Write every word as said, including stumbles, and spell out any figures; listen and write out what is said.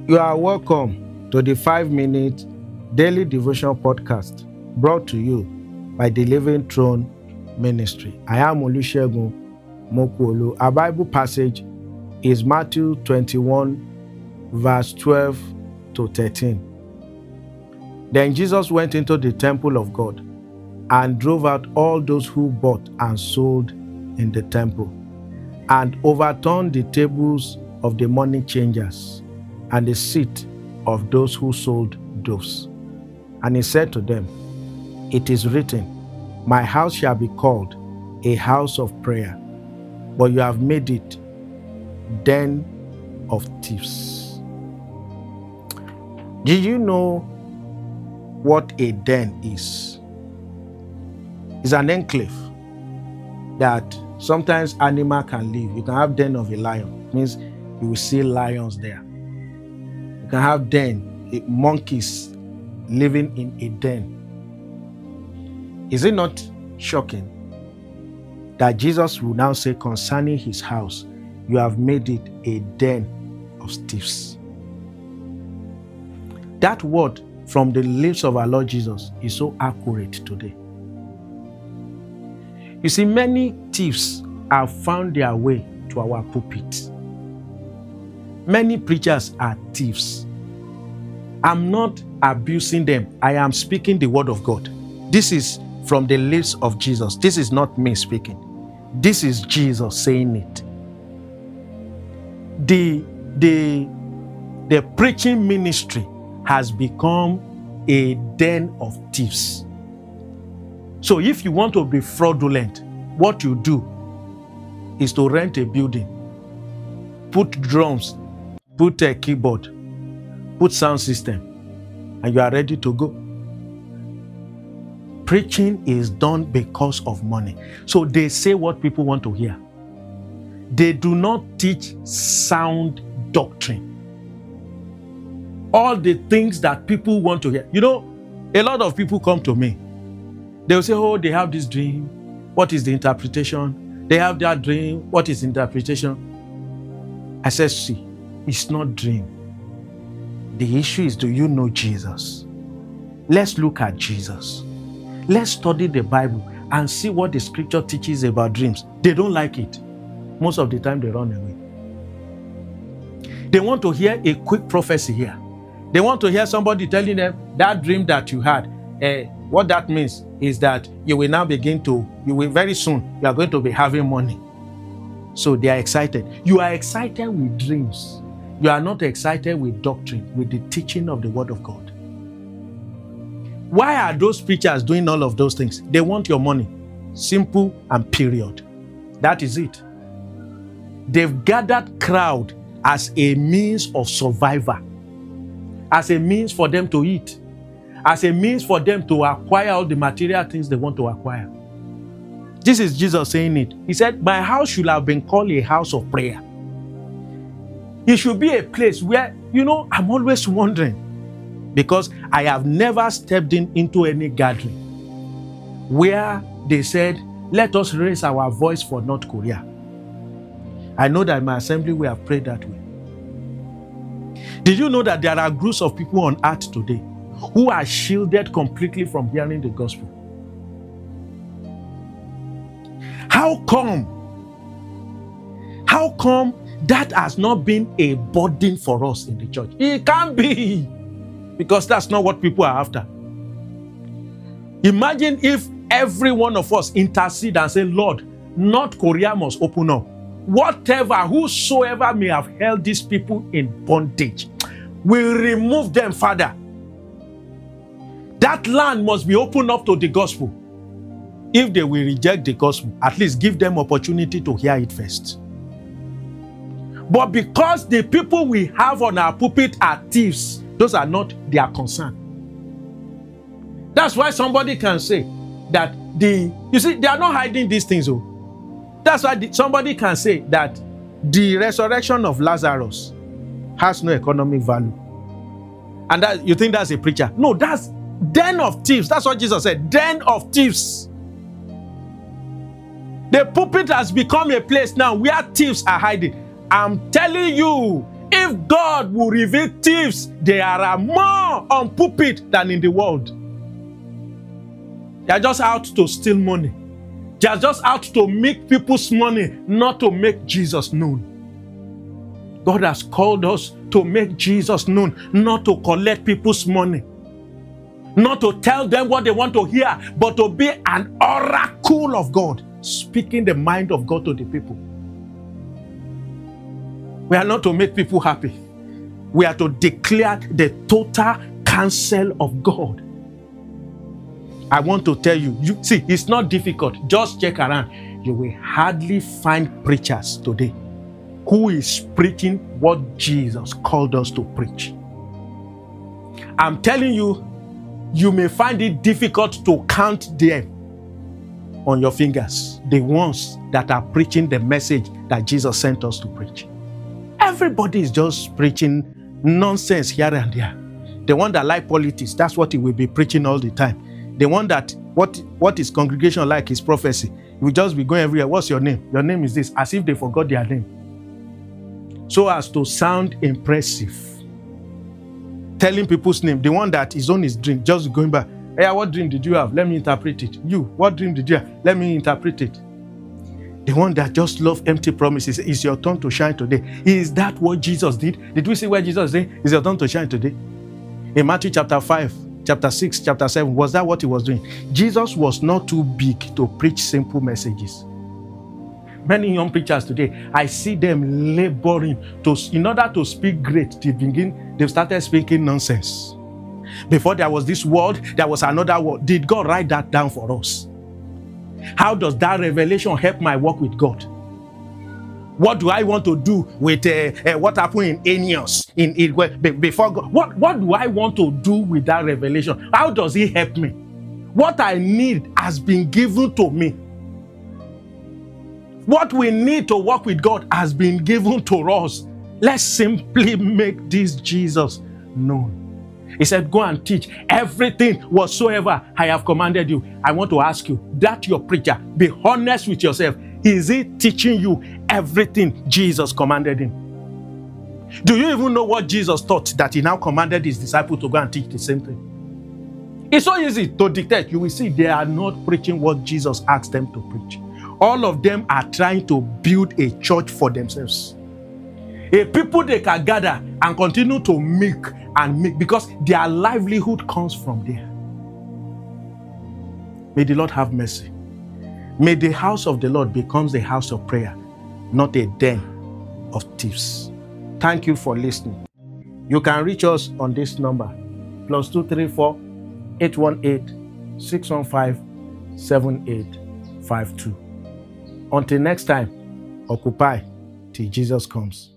You are welcome to the five minute daily devotion podcast brought to you by the Living Throne Ministry. I am Olusegun Mokuolu. Our Bible passage is Matthew twenty-one, verse twelve to thirteen. Then Jesus went into the temple of God and drove out all those who bought and sold in the temple, and overturned the tables of the money changers and the seat of those who sold doves. And he said to them, "It is written, my house shall be called a house of prayer, but you have made it den of thieves." Do you know what a den is? It's an enclave that sometimes animal can live. You can have den of a lion. It means you will see lions there. You can have den, eh, monkeys living in a den. Is it not shocking that Jesus will now say concerning his house, you have made it a den of thieves? That word from the lips of our Lord Jesus is so accurate today. You see, many thieves have found their way to our pulpit. Many preachers are thieves. I'm not abusing them. I am speaking the word of God. This is from the lips of Jesus. This is not me speaking. This is Jesus saying it. The, the, the preaching ministry has become a den of thieves. So if you want to be fraudulent, what you do is to rent a building, put drums, put a keyboard, put sound system, and you are ready to go. Preaching is done because of money. So they say what people want to hear. They do not teach sound doctrine. All the things that people want to hear. You know, a lot of people come to me. They'll say, oh, they have this dream. What is the interpretation? They have that dream. What is the interpretation? I said, see, it's not dream. The issue is, do you know Jesus? Let's look at Jesus. Let's study the Bible and see what the scripture teaches about dreams. They don't like it. Most of the time they run away. They want to hear a quick prophecy here. They want to hear somebody telling them that dream that you had. Uh, what that means is that you will now begin to, you will very soon, you are going to be having money. So they are excited. You are excited with dreams. You are not excited with doctrine, with the teaching of the word of God. Why are those preachers doing all of those things? They want your money. Simple and period. That is it. They've gathered crowd as a means of survival, as a means for them to eat, as a means for them to acquire all the material things they want to acquire. This is Jesus saying it. He said, my house should have been called a house of prayer. It should be a place where, you know, I'm always wondering, because I have never stepped in into any gathering where they said, let us raise our voice for North Korea. I know that in my assembly we have prayed that way. Did you know that there are groups of people on earth today who are shielded completely from hearing the gospel? How come? How come that has not been a burden for us in the church? It can't be, because that's not what people are after. Imagine if every one of us intercede and say, Lord, North Korea must open up. Whatever, whosoever may have held these people in bondage, we remove them, Father. That land must be opened up to the gospel. If they will reject the gospel, at least give them opportunity to hear it first. But because the people we have on our pulpit are thieves, those are not their concern. That's why somebody can say that the, you see, they are not hiding these things. Oh. That's why the, somebody can say that the resurrection of Lazarus has no economic value. And that, you think that's a preacher? No, that's den of thieves. That's what Jesus said, den of thieves. The pulpit has become a place now where thieves are hiding. I'm telling you, if God God will reveal thieves. There are more on pulpit than in the world. They are just out to steal money. They are just out to make people's money, not to make Jesus known. God has called us to make Jesus known, not to collect people's money, not to tell them what they want to hear, but to be an oracle of God, speaking the mind of God to the people. We are not to make people happy. We are to declare the total counsel of God. I want to tell you, you see, it's not difficult. Just check around. You will hardly find preachers today who is preaching what Jesus called us to preach. I'm telling you, you may find it difficult to count them on your fingers, the ones that are preaching the message that Jesus sent us to preach. Everybody is just preaching nonsense here and there. The one that like politics, that's what he will be preaching all the time. The one that, what, what is congregation like is prophecy. He will just be going everywhere. What's your name? Your name is this, as if they forgot their name. So as to sound impressive. Telling people's name. The one that is on his dream, just going back. Hey, what dream did you have? Let me interpret it. You, what dream did you have? Let me interpret it. The one that just loves empty promises. It's your turn to shine today. Is that what Jesus did? Did we see where Jesus said, it's your turn to shine today? In Matthew chapter five, chapter six, chapter seven, was that what he was doing? Jesus was not too big to preach simple messages. Many young preachers today, I see them laboring to, in order to speak great, they begin, they've started speaking nonsense. Before there was this word, there was another word. Did God write that down for us? How does that revelation help my work with God? What do I want to do with uh, uh, what happened in Aeneas? In, in, before God? What, what do I want to do with that revelation? How does it help me? What I need has been given to me. What we need to work with God has been given to us. Let's simply make this Jesus known. He said, go and teach everything whatsoever I have commanded you. I want to ask you, that your preacher, be honest with yourself. Is he teaching you everything Jesus commanded him? Do you even know what Jesus taught that he now commanded his disciples to go and teach the same thing? It's so easy to dictate. You will see they are not preaching what Jesus asked them to preach. All of them are trying to build a church for themselves. A people they can gather and continue to make and make because their livelihood comes from there. May the Lord have mercy. May the house of the Lord becomes a house of prayer, not a den of thieves. Thank you for listening. You can reach us on this number, plus two three four, eight one eight, six one five, seven eight five two. Until next time, occupy till Jesus comes.